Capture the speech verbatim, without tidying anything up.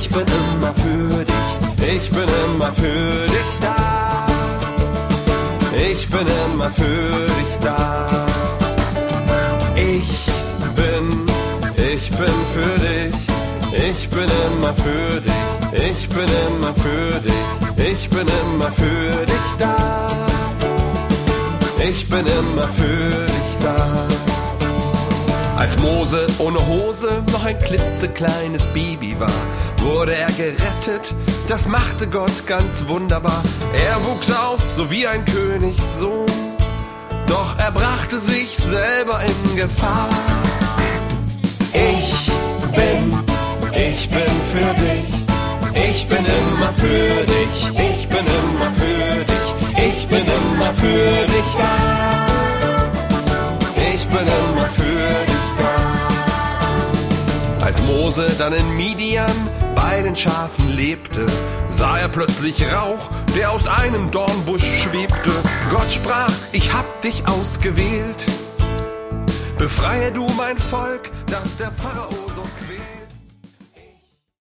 Ich bin immer für dich, ich bin immer für dich da. Ich bin immer für dich da. Ich bin, ich bin für dich. Ich bin immer für dich. Ich bin immer für dich. Ich bin immer für dich da. Ich bin immer für dich da. Als Mose ohne Hose noch ein klitzekleines Baby war, wurde er gerettet, das machte Gott ganz wunderbar. Er wuchs auf, so wie ein Königssohn, doch er brachte sich selber in Gefahr. Ich bin, ich bin für dich, ich bin immer für dich, ich bin immer für dich, ich bin immer für dich da. Ich bin immer für dich da. Als Mose dann in Midian bei den Schafen lebte, sah er plötzlich Rauch, der aus einem Dornbusch schwebte. Gott sprach, ich hab dich ausgewählt. Befreie du mein Volk, das der Pharao so quält.